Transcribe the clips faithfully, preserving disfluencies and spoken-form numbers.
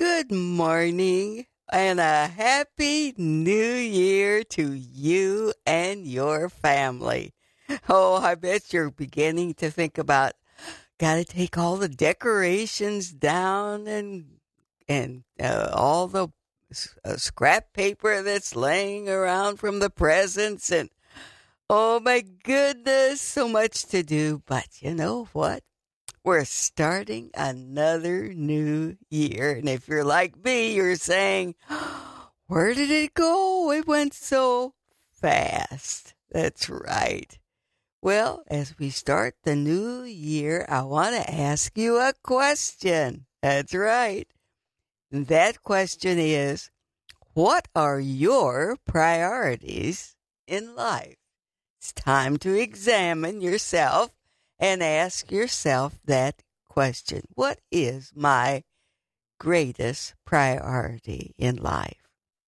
Good morning and a happy new year to you and your family. Oh, I bet you're beginning to think about, gotta take all the decorations down and and uh, all the uh, scrap paper that's laying around from the presents, and oh my goodness, so much to do. But you know what? We're starting another new year. And if you're like me, you're saying, where did it go? It went so fast. That's right. Well, as we start the new year, I want to ask you a question. That's right. That question is, what are your priorities in life? It's time to examine yourself and ask yourself that question. What is my greatest priority in life?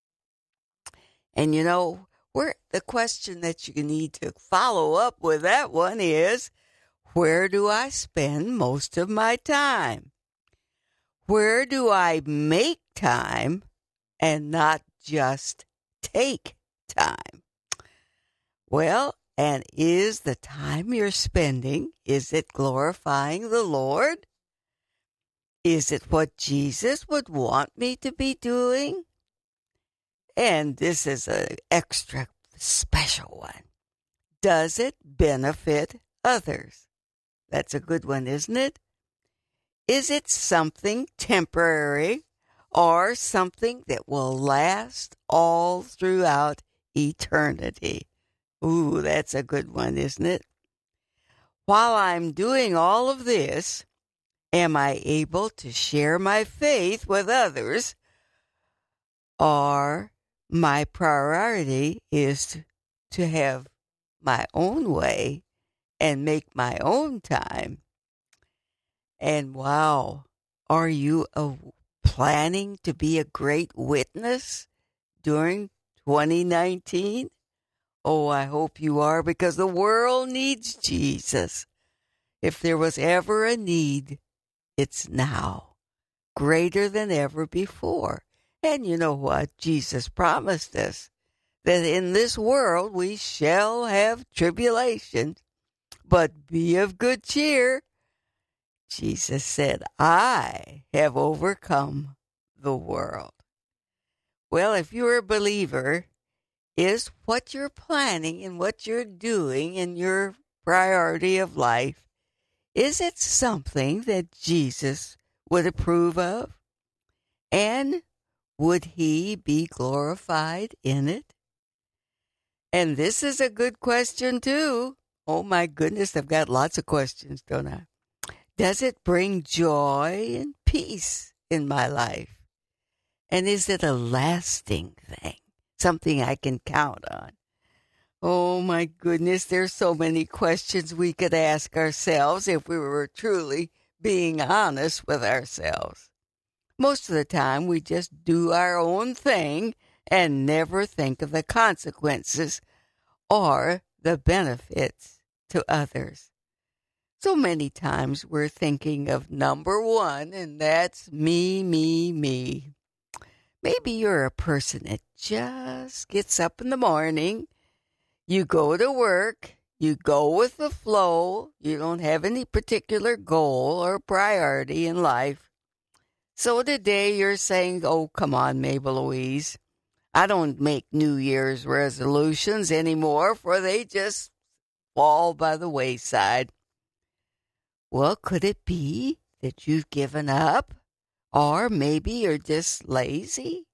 And you know, where the question that you need to follow up with that one is, where do I spend most of my time? Where do I make time and not just take time? Well, and is the time you're spending, is it glorifying the Lord? Is it what Jesus would want me to be doing? And this is an extra special one. Does it benefit others? That's a good one, isn't it? Is it something temporary or something that will last all throughout eternity? Ooh, that's a good one, isn't it? While I'm doing all of this, am I able to share my faith with others? Or my priority is to, to have my own way and make my own time? And wow, are you a, planning to be a great witness during twenty nineteen? Oh, I hope you are, because the world needs Jesus. If there was ever a need, it's now, greater than ever before. And you know what? Jesus promised us that in this world we shall have tribulation, but be of good cheer. Jesus said, I have overcome the world. Well, if you're a believer, is what you're planning and what you're doing in your priority of life, is it something that Jesus would approve of? And would he be glorified in it? And this is a good question too. Oh my goodness, I've got lots of questions, don't I? Does it bring joy and peace in my life? And is it a lasting thing? Something I can count on? Oh my goodness, there's so many questions we could ask ourselves if we were truly being honest with ourselves. Most of the time, we just do our own thing and never think of the consequences or the benefits to others. So many times we're thinking of number one, and that's me, me, me. Maybe you're a person that just gets up in the morning, you go to work, you go with the flow, you don't have any particular goal or priority in life. So today you're saying, oh, come on, Mabel Louise, I don't make New Year's resolutions anymore, for they just fall by the wayside. Well, could it be that you've given up? Or maybe you're just lazy?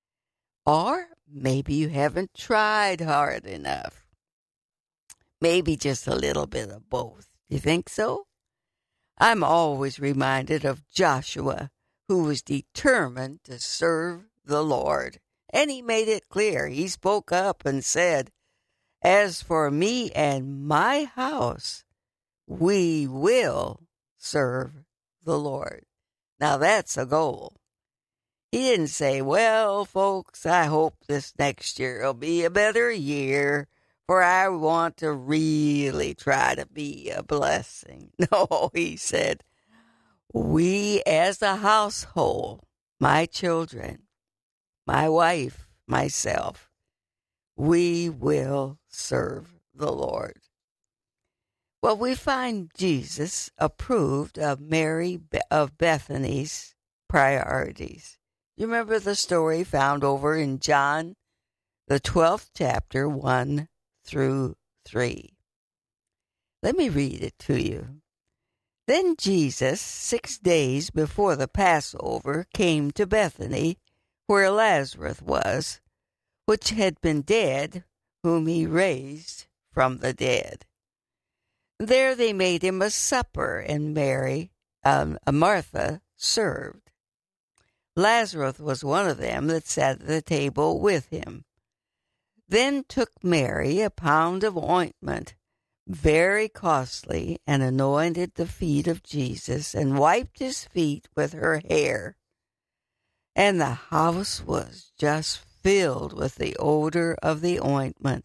Or maybe you haven't tried hard enough? Maybe just a little bit of both. You think so? I'm always reminded of Joshua, who was determined to serve the Lord. And he made it clear. He spoke up and said, as for me and my house, we will serve the Lord. Now that's a goal. He didn't say, well, folks, I hope this next year will be a better year, for I want to really try to be a blessing. No, he said, we as a household my children, my wife, myself, we will serve the Lord. Well, we find Jesus approved of Mary of Bethany's priorities. You remember the story found over in John, the twelfth chapter, one through three. Let me read it to you. Then Jesus, six days before the Passover, came to Bethany, where Lazarus was, which had been dead, whom he raised from the dead. There they made him a supper, and Mary, um, Martha, served. Lazarus was one of them that sat at the table with him. Then took Mary a pound of ointment, very costly, and anointed the feet of Jesus, and wiped his feet with her hair. And the house was just filled with the odor of the ointment.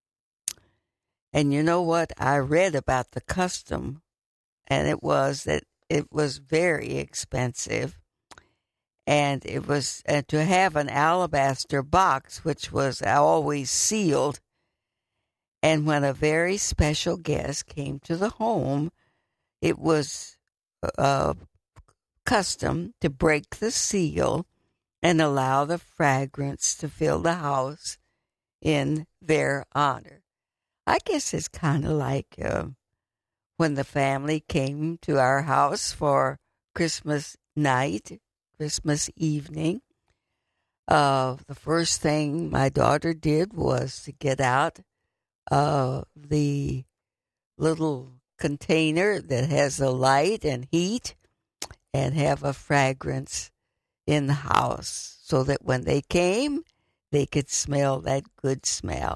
And you know what? I read about the custom, and it was that it was very expensive. And it was uh, to have an alabaster box, which was always sealed. And when a very special guest came to the home, it was uh, custom to break the seal and allow the fragrance to fill the house in their honor. I guess it's kind of like uh, when the family came to our house for Christmas night, Christmas evening. Uh, the first thing my daughter did was to get out uh, the little container that has the light and heat and have a fragrance in the house so that when they came, they could smell that good smell.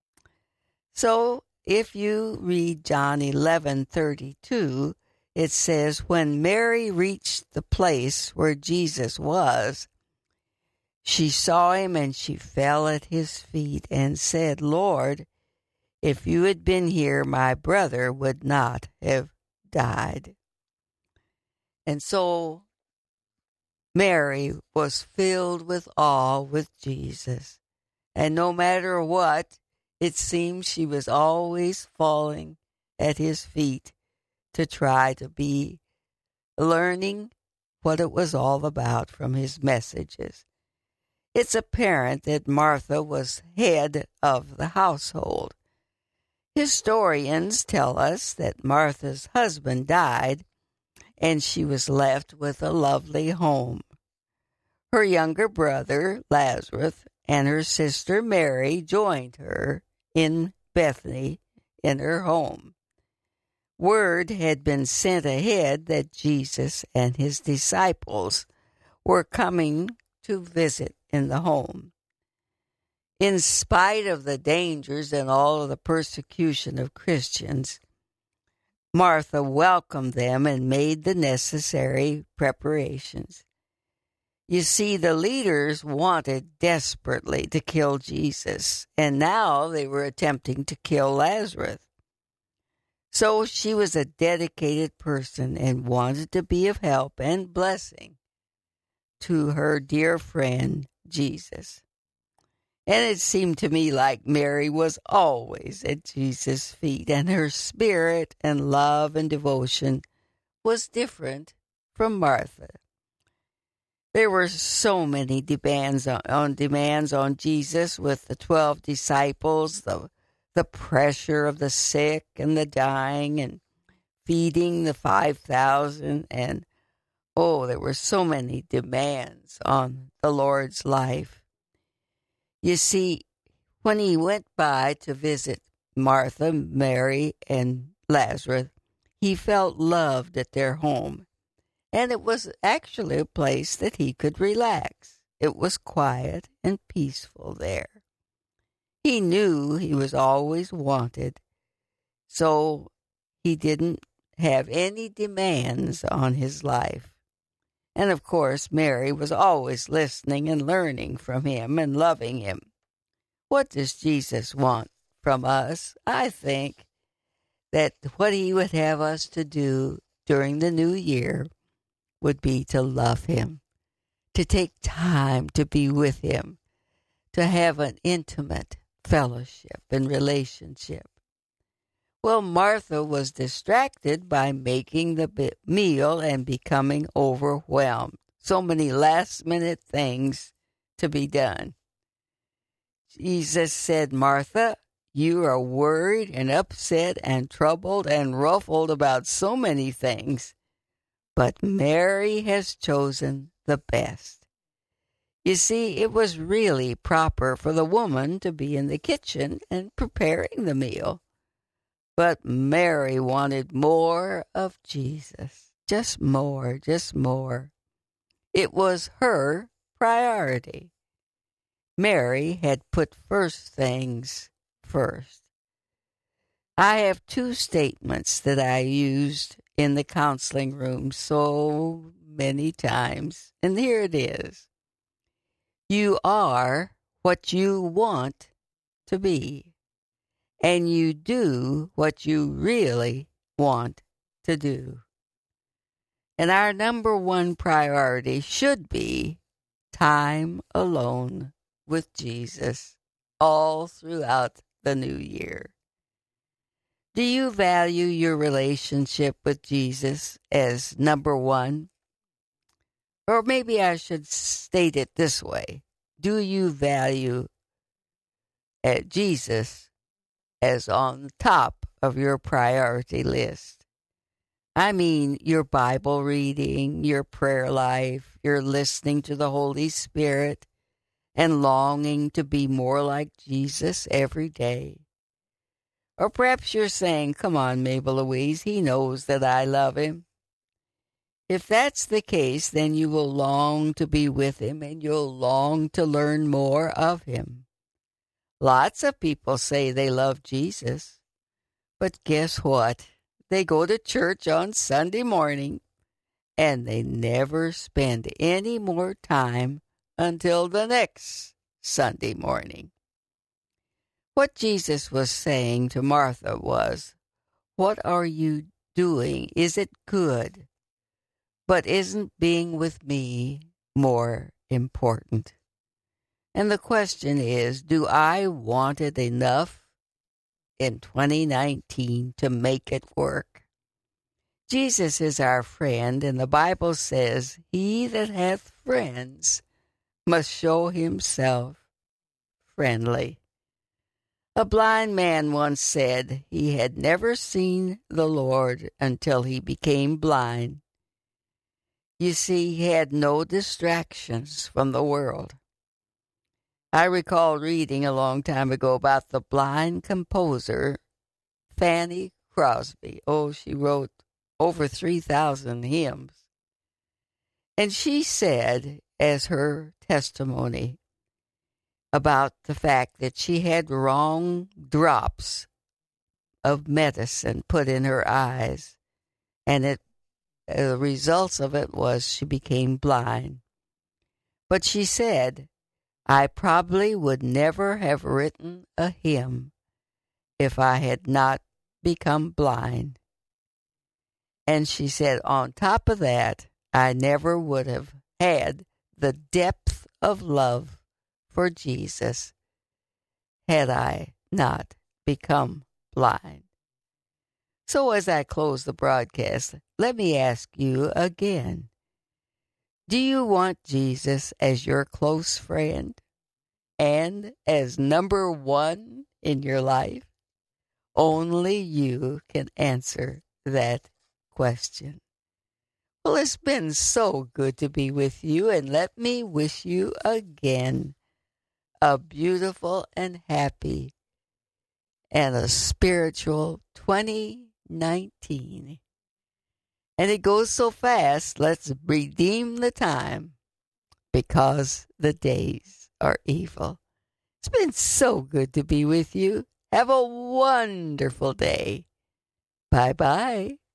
So if you read John eleven thirty-two, it says, when Mary reached the place where Jesus was, she saw him and she fell at his feet and said, Lord, if you had been here, my brother would not have died. And so Mary was filled with awe with Jesus. And no matter what, it seemed she was always falling at his feet to try to be learning what it was all about from his messages. It's apparent that Martha was head of the household. Historians tell us that Martha's husband died and she was left with a lovely home. Her younger brother, Lazarus, and her sister Mary joined her in Bethany in her home. Word had been sent ahead that Jesus and his disciples were coming to visit in the home. In spite of the dangers and all of the persecution of Christians, Martha welcomed them and made the necessary preparations. You see, the leaders wanted desperately to kill Jesus, and now they were attempting to kill Lazarus. So she was a dedicated person and wanted to be of help and blessing to her dear friend, Jesus. And it seemed to me like Mary was always at Jesus' feet, and her spirit and love and devotion was different from Martha. There were so many demands on, on demands on Jesus with the twelve disciples, the the pressure of the sick and the dying, and feeding the five thousand, and oh, there were so many demands on the Lord's life. You see, when he went by to visit Martha, Mary, and Lazarus, he felt loved at their home. And it was actually a place that he could relax. It was quiet and peaceful there. He knew he was always wanted, so he didn't have any demands on his life. And of course, Mary was always listening and learning from him and loving him. What does Jesus want from us? I think that what he would have us to do during the new year would be to love him, to take time to be with him, to have an intimate fellowship and relationship. Well, Martha was distracted by making the meal and becoming overwhelmed. So many last-minute things to be done. Jesus said, Martha, you are worried and upset and troubled and ruffled about so many things, but Mary has chosen the best. You see, it was really proper for the woman to be in the kitchen and preparing the meal. But Mary wanted more of Jesus. Just more, just more. It was her priority. Mary had put first things first. I have two statements that I used in the counseling room so many times, and here it is. You are what you want to be, and you do what you really want to do. And our number one priority should be time alone with Jesus all throughout the new year. Do you value your relationship with Jesus as number one? Or maybe I should state it this way. Do you value at Jesus as on the top of your priority list? I mean, your Bible reading, your prayer life, your listening to the Holy Spirit, and longing to be more like Jesus every day. Or perhaps you're saying, come on, Mabel Louise, he knows that I love him. If that's the case, then you will long to be with him and you'll long to learn more of him. Lots of people say they love Jesus, but guess what? They go to church on Sunday morning and they never spend any more time until the next Sunday morning. What Jesus was saying to Martha was, what are you doing? Is it good? But isn't being with me more important? And the question is, do I want it enough in twenty nineteen to make it work? Jesus is our friend, and the Bible says, he that hath friends must show himself friendly. A blind man once said he had never seen the Lord until he became blind. You see, he had no distractions from the world. I recall reading a long time ago about the blind composer, Fanny Crosby. Oh, she wrote over three thousand hymns. And she said, as her testimony, about the fact that she had wrong drops of medicine put in her eyes, and it the results of it was she became blind. But she said, I probably would never have written a hymn if I had not become blind. And she said, on top of that, I never would have had the depth of love for Jesus had I not become blind. So as I close the broadcast, let me ask you again, do you want Jesus as your close friend and as number one in your life? Only you can answer that question. Well, it's been so good to be with you, and let me wish you again a beautiful and happy and a spiritual twenty nineteen. And it goes so fast, let's redeem the time because the days are evil. It's been so good to be with you. Have a wonderful day. Bye-bye.